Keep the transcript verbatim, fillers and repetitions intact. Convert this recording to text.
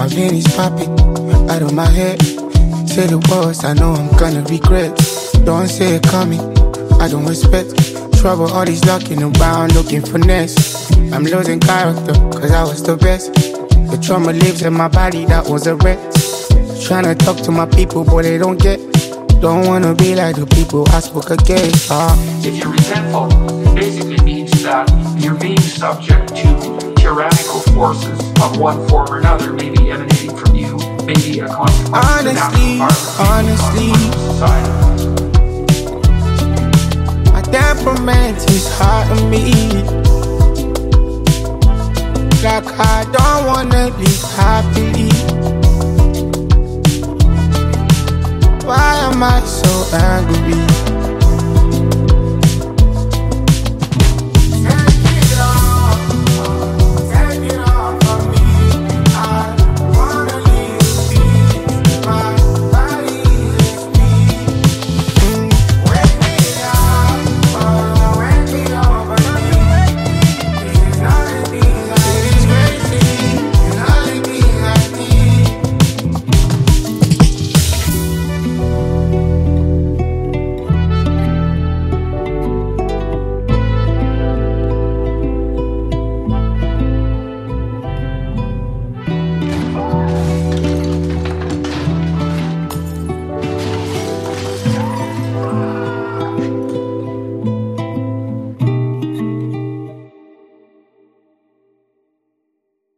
My veins popping out of my head. Say the words, I know I'm gonna regret. Don't say it coming, I don't expect trouble. All these looking around looking for nests. I'm losing character, cause I was the best. The trauma lives in my body, that was a wreck. Tryna talk to my people, but they don't get. Don't wanna be like the people I spoke against. uh. If you're resentful, it basically means that you're being subject to tyrannical forces of one form or another, maybe emanating from you, maybe a consequence Honestly, of the honestly, society. my temperament is hard on me. Like I don't wanna live happily. Why am I so angry?